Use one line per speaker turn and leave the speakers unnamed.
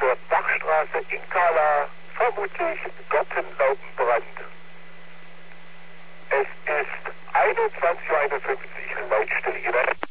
zur Bachstraße in Kala, vermutlich Gottenlaubenbrand. Es ist 21:51 Uhr, Lautstärke.